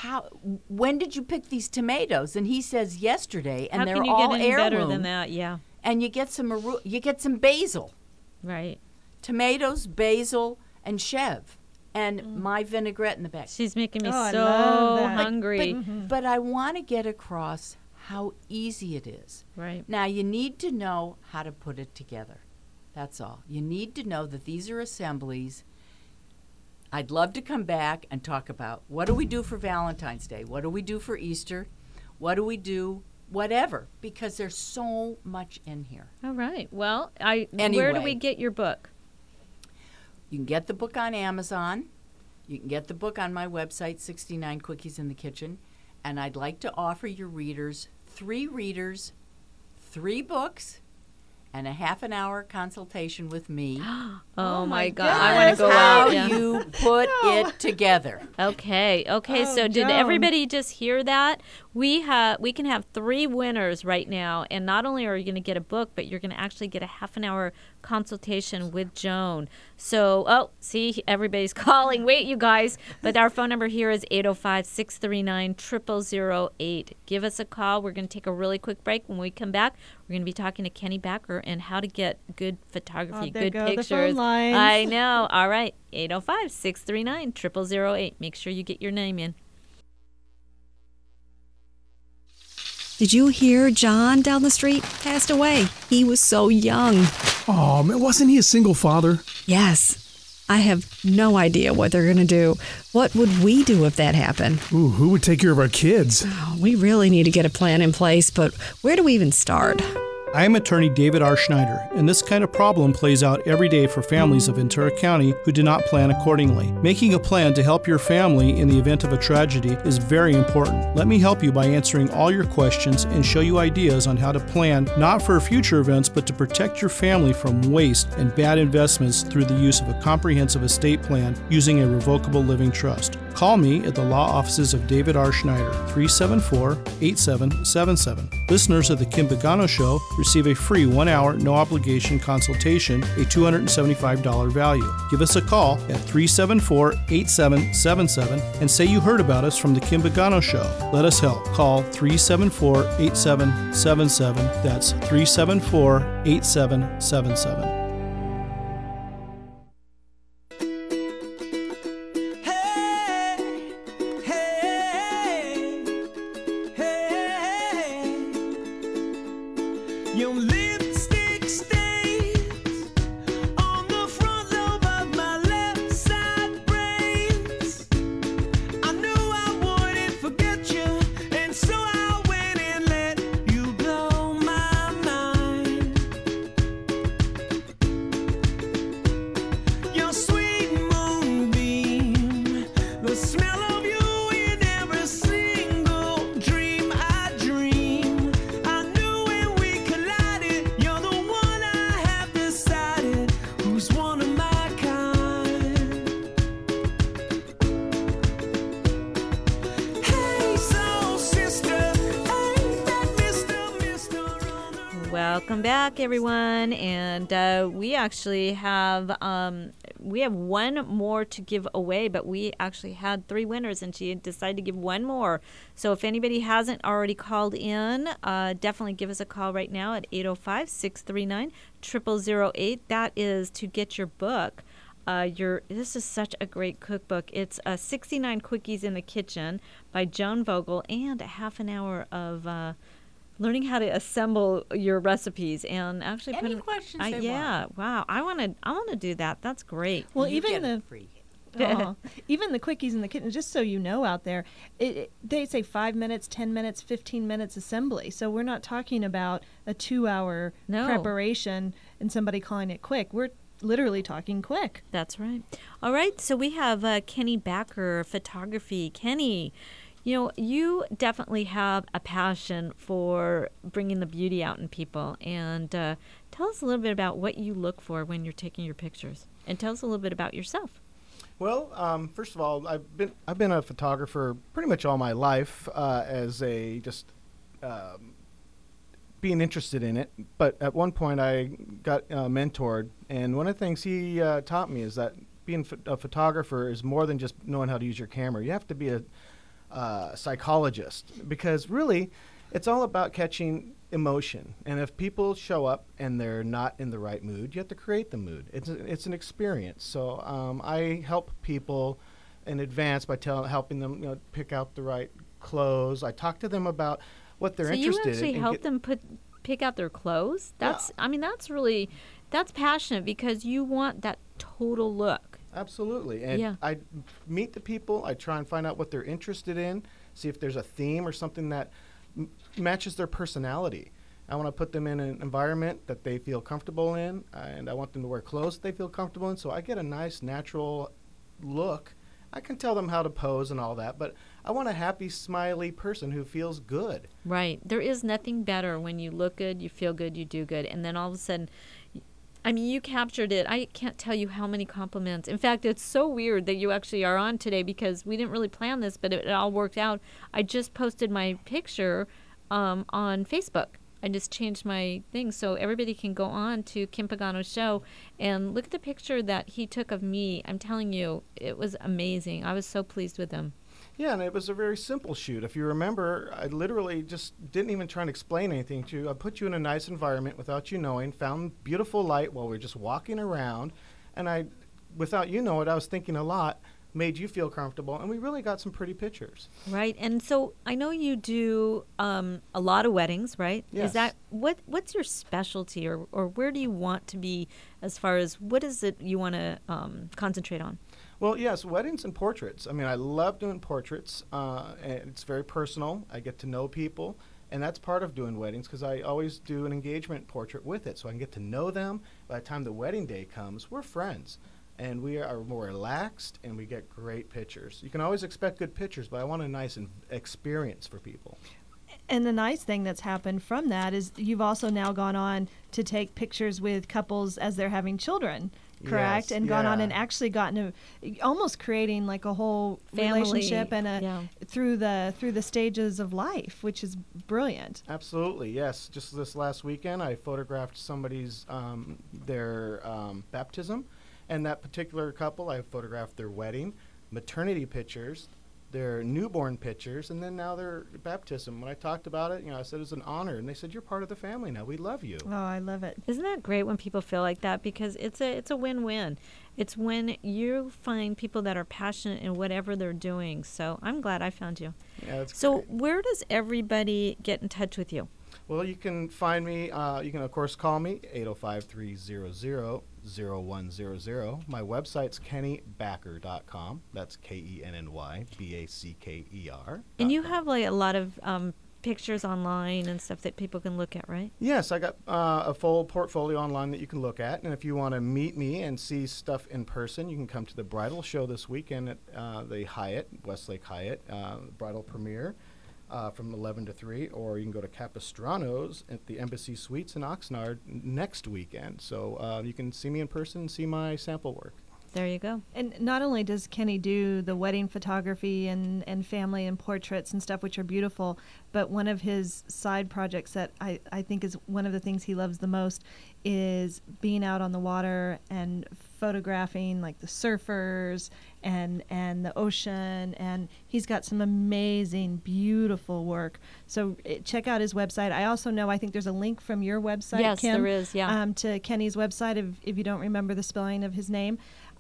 when did you pick these tomatoes? And he says yesterday, and How they're can you all get any heirloom. better than that? Yeah. And you get some basil. Right. Tomatoes, basil, and chev, and my vinaigrette in the back. She's making me I so love that. hungry. But I want to get across how easy it is. Right. Now, you need to know how to put it together. That's all. You need to know that these are assemblies. I'd love to come back and talk about what do we do for Valentine's Day? What do we do for Easter? What do we do? Whatever, because there's so much in here. All right. Well, where do Anyway. we get your book? You can get the book on Amazon. You can get the book on my website, 69 Quickies in the Kitchen. And I'd like to offer your readers, 3 books, and a half-an-hour consultation with me. Oh my God! goodness. I want to go How out. Yeah. you put it together. Okay. Oh, So did Joan. everybody just hear that? We can have 3 winners right now, and not only are you going to get a book, but you're going to actually get a half-an-hour consultation with Joan. So, see, everybody's calling. Wait, you guys. But our phone number here is 805-639-0008. Give us a call. We're going to take a really quick break. When we come back, we're going to be talking to Kenny Backer and how to get good photography, there good go the pictures. phone lines. I know. All right. 805-639-0008. Make sure you get your name in. Did you hear John down the street passed away? He was so young. Oh, man, wasn't he a single father? Yes. I have no idea what they're going to do. What would we do if that happened? Ooh, who would take care of our kids? Oh, we really need to get a plan in place, but where do we even start? I am attorney David R. Schneider, and this kind of problem plays out every day for families of Ventura County who do not plan accordingly. Making a plan to help your family in the event of a tragedy is very important. Let me help you by answering all your questions and show you ideas on how to plan not for future events, but to protect your family from waste and bad investments through the use of a comprehensive estate plan using a revocable living trust. Call me at the law offices of David R. Schneider, 374-8777. Listeners of The Kim Pagano Show receive a free 1-hour, no-obligation consultation, a $275 value. Give us a call at 374-8777 and say you heard about us from The Kim Pagano Show. Let us help. Call 374-8777. That's 374-8777. Your lipstick stains Welcome back, everyone. And we actually have one more to give away, but we actually had 3 winners, and she decided to give one more. So if anybody hasn't already called in, definitely give us a call right now at 805-639-0008. That is to get your book. This is such a great cookbook. It's 69 Quickies in the Kitchen by Joan Vogel, and a half an hour of learning how to assemble your recipes and actually Any questions they want. Wow, I want to do that. That's great. Well, You even get the it free. even the quickies in the kitchen, just so you know out there, they say 5 minutes, 10 minutes, 15 minutes assembly. So we're not talking about a 2-hour preparation and somebody calling it quick. We're literally talking quick. That's right. All right, so we have Kenny Backer, photography. Kenny, you definitely have a passion for bringing the beauty out in people. And tell us a little bit about what you look for when you're taking your pictures. And tell us a little bit about yourself. Well, first of all, I've been a photographer pretty much all my life as a just being interested in it. But at one point, I got mentored, and one of the things he taught me is that being a photographer is more than just knowing how to use your camera. You have to be a psychologist, because really it's all about catching emotion. And if people show up and they're not in the right mood, you have to create the mood. It's an experience. So I help people in advance by helping them pick out the right clothes. I talk to them about what they're interested in. So you actually help them pick out their clothes? That's passionate, because you want that total look. Absolutely. And I meet the people. I try and find out what they're interested in, see if there's a theme or something that matches their personality. I want to put them in an environment that they feel comfortable in, and I want them to wear clothes that they feel comfortable in, so I get a nice, natural look. I can tell them how to pose and all that, but I want a happy, smiley person who feels good. Right. There is nothing better when you look good, you feel good, you do good, and then all of a sudden, you captured it. I can't tell you how many compliments. In fact, it's so weird that you actually are on today, because we didn't really plan this, but it all worked out. I just posted my picture on Facebook. I just changed my thing so everybody can go on to Kim Pagano's show and look at the picture that he took of me. I'm telling you, it was amazing. I was so pleased with him. Yeah, and it was a very simple shoot. If you remember, I literally just didn't even try and explain anything to you. I put you in a nice environment without you knowing, found beautiful light while we were just walking around, and without you knowing, I was thinking a lot, made you feel comfortable, and we really got some pretty pictures. Right, and so I know you do a lot of weddings, right? Yes. Is that what's your specialty, or where do you want to be as far as what is it you want to concentrate on? Well, yes, weddings and portraits. I love doing portraits. And it's very personal. I get to know people, and that's part of doing weddings, because I always do an engagement portrait with it, so I can get to know them. By the time the wedding day comes, we're friends, and we are more relaxed, and we get great pictures. You can always expect good pictures, but I want a nice experience for people. And the nice thing that's happened from that is you've also now gone on to take pictures with couples as they're having children, correct? Yes, and gone on and actually gotten almost creating like a whole family relationship and through the stages of life, which is brilliant. Absolutely, yes. Just this last weekend, I photographed somebody's their baptism, and that particular couple, I photographed their wedding, maternity pictures, their newborn pictures, and then now their baptism. When I talked about it, I said it was an honor, and they said, "You're part of the family now. We love you." Oh, I love it. Isn't that great when people feel like that? Because it's a win-win. It's when you find people that are passionate in whatever they're doing. So I'm glad I found you. Yeah, that's so great. Where does everybody get in touch with you? Well, you can find me. You can, of course, call me, 805-300-0100. My website's kennybacker.com. That's KENNYBACKER. And you have like a lot of pictures online and stuff that people can look at, right? Yes, I got a full portfolio online that you can look at. And if you want to meet me and see stuff in person, you can come to the bridal show this weekend at the Hyatt, Westlake Hyatt, bridal premiere. From 11 to 3, or you can go to Capistrano's at the Embassy Suites in Oxnard next weekend. So you can see me in person and see my sample work. There you go. And not only does Kenny do the wedding photography and family and portraits and stuff, which are beautiful, but one of his side projects that I think is one of the things he loves the most is being out on the water and photographing like the surfers and the ocean, and he's got some amazing, beautiful work. So check out his website. I also know, I think there's a link from your website, Yes, Kim, there is, yeah. to Kenny's website if you don't remember the spelling of his name.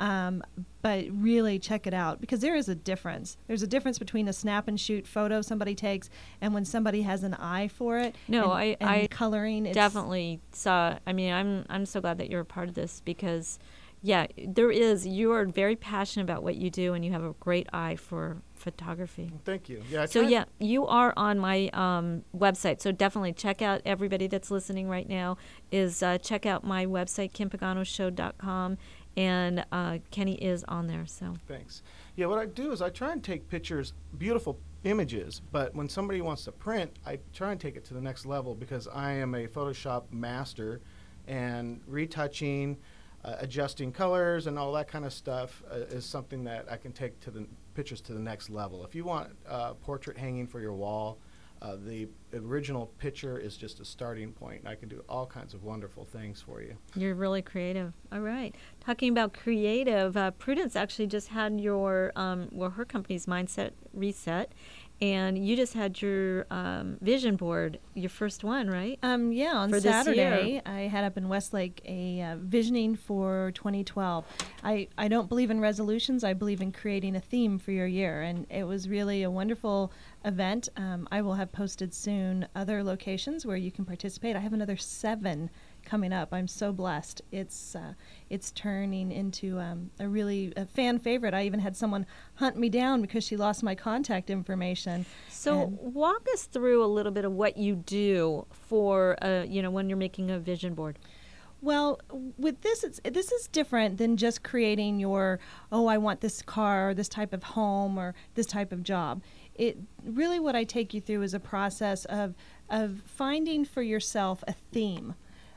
But really check it out, because there is a difference. There's a difference between a snap and shoot photo somebody takes and when somebody has an eye for it. No, and I coloring. Definitely saw. I mean, I'm so glad that you're a part of this, because, yeah, there is. You are very passionate about what you do, and you have a great eye for photography. Thank you. Yeah. So yeah, you are on my website. So definitely check out, everybody that's listening right now, is check out my website, KimPaganoShow.com. And Kenny is on there. So thanks. Yeah, what I do is I try and take pictures, beautiful images, but when somebody wants to print, I try and take it to the next level, because I am a Photoshop master, and retouching, adjusting colors and all that kind of stuff is something that I can take to the pictures to the next level. If you want a portrait hanging for your wall, the original picture is just a starting point. I can do all kinds of wonderful things for you. You're really creative. All right. Talking about creative, Prudence actually just had your, her company's Mindset Reset, and you just had your vision board, your first one, right? Yeah, on for Saturday, I had up in Westlake a visioning for 2012. I don't believe in resolutions. I believe in creating a theme for your year, and it was really a wonderful event. I will have posted soon other locations where you can participate. I have another 7 coming up. I'm so blessed. It's turning into a really fan favorite. I even had someone hunt me down because she lost my contact information. So walk us through a little bit of what you do for when you're making a vision board. Well, with this, this is different than just creating your, I want this car, or this type of home, or this type of job. It really, what I take you through is a process of finding for yourself a theme.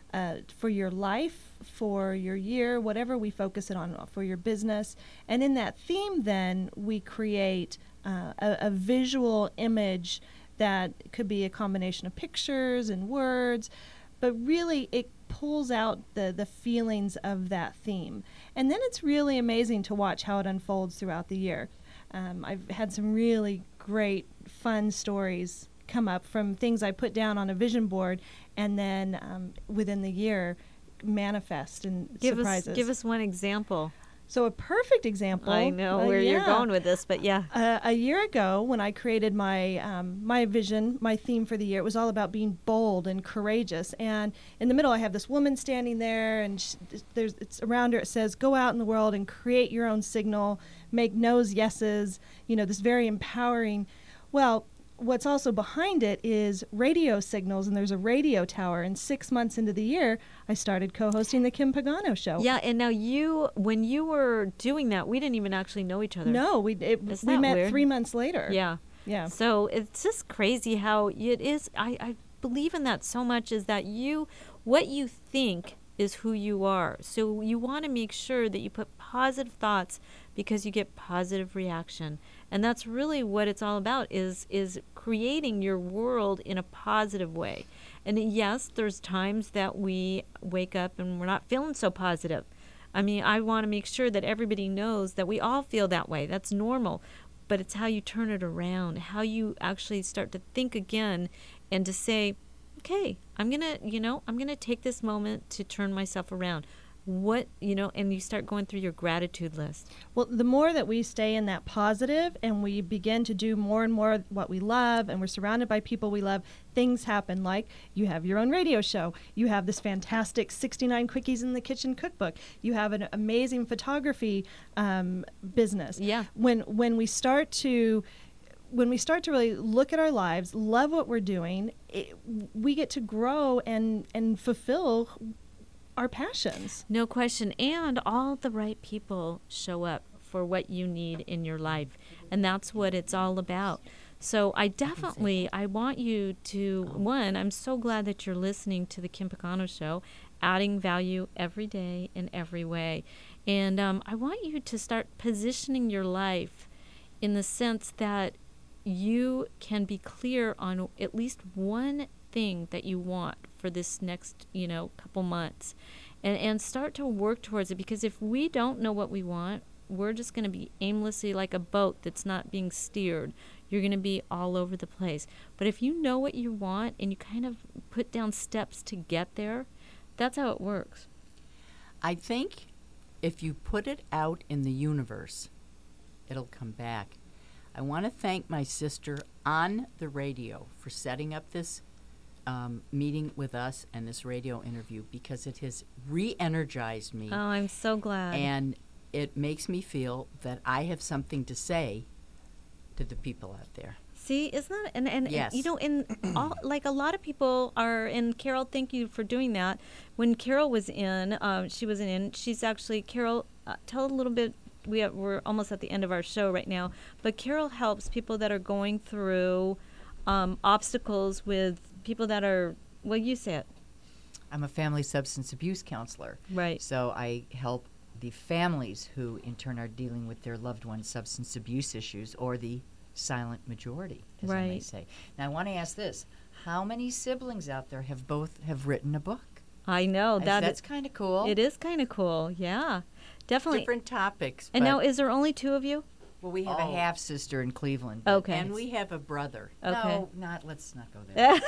For your life, for your year, whatever we focus it on, for your business. And in that theme, then, we create a visual image that could be a combination of pictures and words, but really it pulls out the feelings of that theme. And then it's really amazing to watch how it unfolds throughout the year. I've had some really great, fun stories come up from things I put down on a vision board, and then within the year manifest and surprises. Give us one example. So a perfect example. I know where you're going with this, but yeah. A year ago, when I created my my vision, my theme for the year, it was all about being bold and courageous. And in the middle, I have this woman standing there, and it's around her. It says, "Go out in the world and create your own signal. Make no's yeses." This very empowering. Well, what's also behind it is radio signals, and there's a radio tower. And 6 months into the year, I started co-hosting the Kim Pagano Show. Yeah, and now when you were doing that, we didn't even actually know each other. No, we met weird? 3 months later. Yeah. Yeah. So it's just crazy how it is. I believe in that so much, is that what you think is who you are. So you want to make sure that you put positive thoughts, because you get positive reaction. And that's really what it's all about, is creating your world in a positive way. And yes, there's times that we wake up and we're not feeling so positive. I mean, I want to make sure that everybody knows that we all feel that way. That's normal. But it's how you turn it around, how you actually start to think again and to say, okay, I'm going to take this moment to turn myself around. And you start going through your gratitude list. Well, the more that we stay in that positive and we begin to do more and more what we love, and we're surrounded by people we love, things happen. Like you have your own radio show. You have this fantastic 69 Quickies in the Kitchen cookbook. You have an amazing photography business. Yeah. When we start to really look at our lives, love what we're doing, we get to grow and fulfill our passions. No question. And all the right people show up for what you need in your life. And that's what it's all about. So I want you to, I'm so glad that you're listening to the Kim Pagano Show, adding value every day in every way. And I want you to start positioning your life in the sense that you can be clear on at least one thing that you want for this next, couple months, and start to work towards it. Because if we don't know what we want, we're just going to be aimlessly like a boat that's not being steered. You're going to be all over the place. But if you know what you want and you kind of put down steps to get there, that's how it works. I think if you put it out in the universe, it'll come back. I want to thank my sister on the radio for setting up this meeting with us and this radio interview, because it has re-energized me. Oh, I'm so glad. And it makes me feel that I have something to say to the people out there. See, isn't that, and Yes. in all, like a lot of people are, and Carol, thank you for doing that. When Carol was in, she's actually, Carol, tell a little bit, we're almost at the end of our show right now, but Carol helps people that are going through obstacles with people that are, well, you say it. I'm a family substance abuse counselor. Right. So I help the families who in turn are dealing with their loved ones' substance abuse issues, or the silent majority, as I may Right. say. Now I want to ask this: how many siblings out there have written a book? I know That's kind of cool. It is kind of cool. Yeah, definitely. Different topics. And now, but- is there only two of you? Well, we have a half sister in Cleveland. Okay. And we have a brother. Okay. No, let's not go there.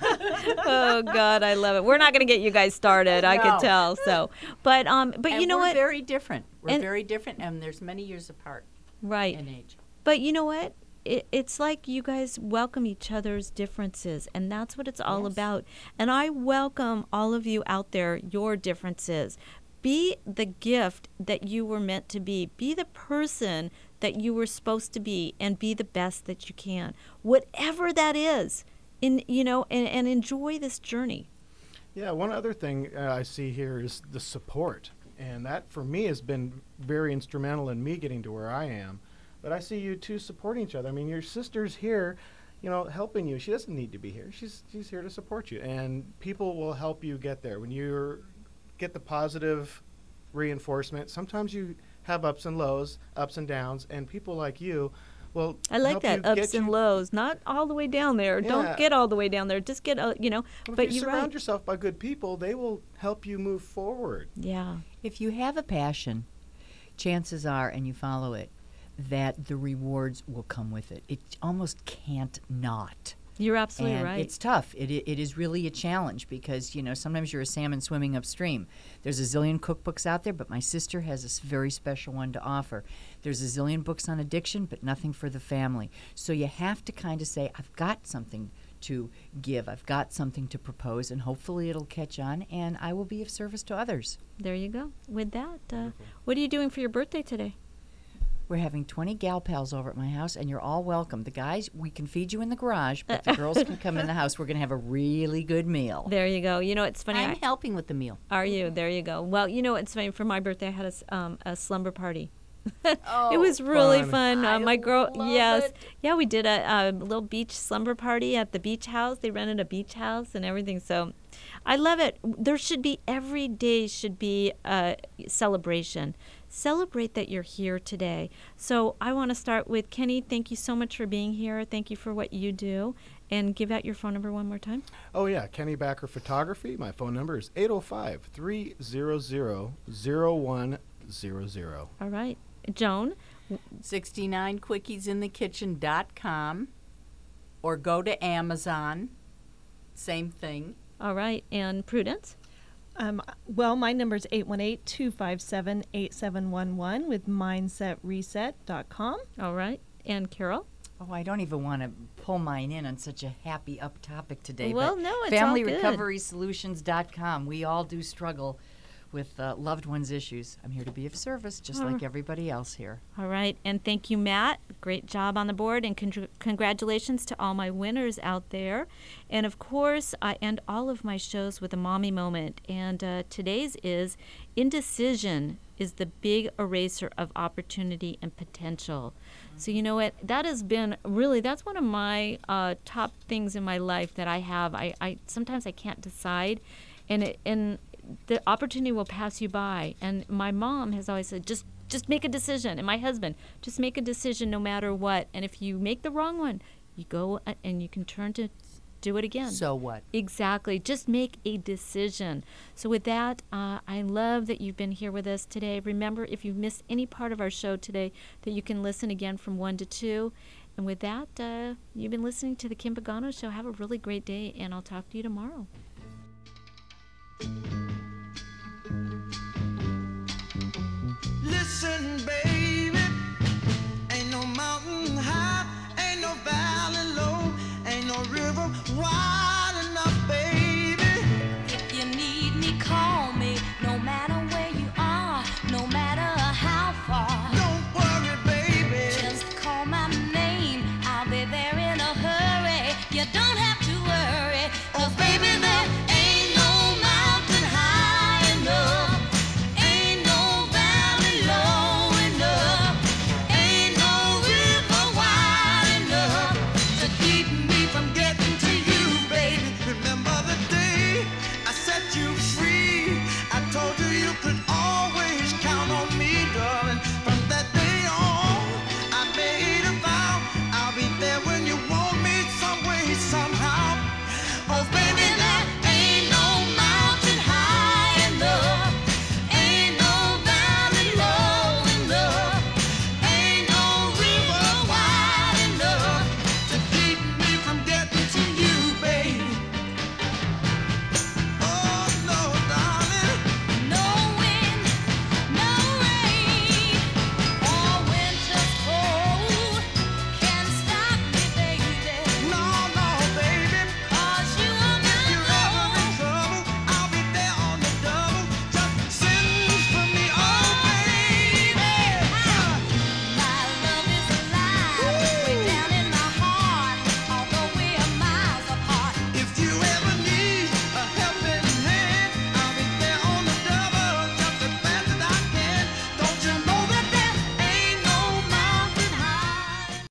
Oh God, I love it. We're not going to get you guys started. I No. could tell. So, but And you know we're what? very different. We're And- very different, and there's many years apart. Right. In age. But you know what? It's like you guys welcome each other's differences, and that's what it's all about. And I welcome all of you out there, your differences. Be the gift that you were meant to be. Be the person that you were supposed to be, and be the best that you can. Whatever that is, and enjoy this journey. Yeah, one other thing I see here is the support. And that, for me, has been very instrumental in me getting to where I am. But I see you two supporting each other. I mean, your sister's here, helping you. She doesn't need to be here. She's here to support you. And people will help you get there. When you get the positive reinforcement, sometimes you have ups and lows, ups and downs, and people like you will I like help that, you ups get and you. lows, not all the way down there. Yeah. Don't get all the way down there. Just get, Well, but if you you're surround right. yourself by good people, they will help you move forward. Yeah. If you have a passion, chances are, and you follow it, that the rewards will come with it. It almost can't not. You're absolutely And right. It's tough. It is really a challenge because, sometimes you're a salmon swimming upstream. There's a zillion cookbooks out there, but my sister has a very special one to offer. There's a zillion books on addiction, but nothing for the family. So you have to kind of say, I've got something to give. I've got something to propose, and hopefully it'll catch on, and I will be of service to others. There you go. With that, what are you doing for your birthday today? We're having 20 gal pals over at my house, and you're all welcome. The guys, we can feed you in the garage, but the girls can come in the house. We're going to have a really good meal. There you go. It's funny. I'm helping with the meal. Are you? There you go. Well, it's funny. For my birthday, I had a slumber party. Oh, it was really fun. fun. I My girl, love yes, it. yeah, we did a little beach slumber party at the beach house. They rented a beach house and everything. So, I love it. There should be every day should be a celebration. Celebrate that you're here today. So I want to start with Kenny. Thank you so much for being here. Thank you for what you do. And give out your phone number one more time. Oh, yeah. Kenny Backer Photography. My phone number is 805-300-0100. All right. Joan? 69quickiesinthe.kitchen.com, or go to Amazon. Same thing. All right. And Prudence? Well, my number is 818-257-8711 with mindsetreset.com. All right. And Carol? Oh, I don't even want to pull mine in on such a happy up topic today. Well, but no, it's all good. FamilyRecoverySolutions.com. We all do struggle with loved ones' issues. I'm here to be of service, just like everybody else here. All right. And thank you, Matt. Great job on the board. And congratulations to all my winners out there. And, of course, I end all of my shows with a mommy moment. And today's is indecision is the big eraser of opportunity and potential. So you know what? That has been really, that's one of my top things in my life that I have. I sometimes I can't decide. And the opportunity will pass you by. And my mom has always said, just make a decision. And my husband, just make a decision no matter what. And if you make the wrong one, you go and you can turn to do it again. So what? Exactly. Just make a decision. So with that, I love that you've been here with us today. Remember, if you've missed any part of our show today, that you can listen again from 1 to 2. And with that, you've been listening to the Kim Pagano Show. Have a really great day, and I'll talk to you tomorrow.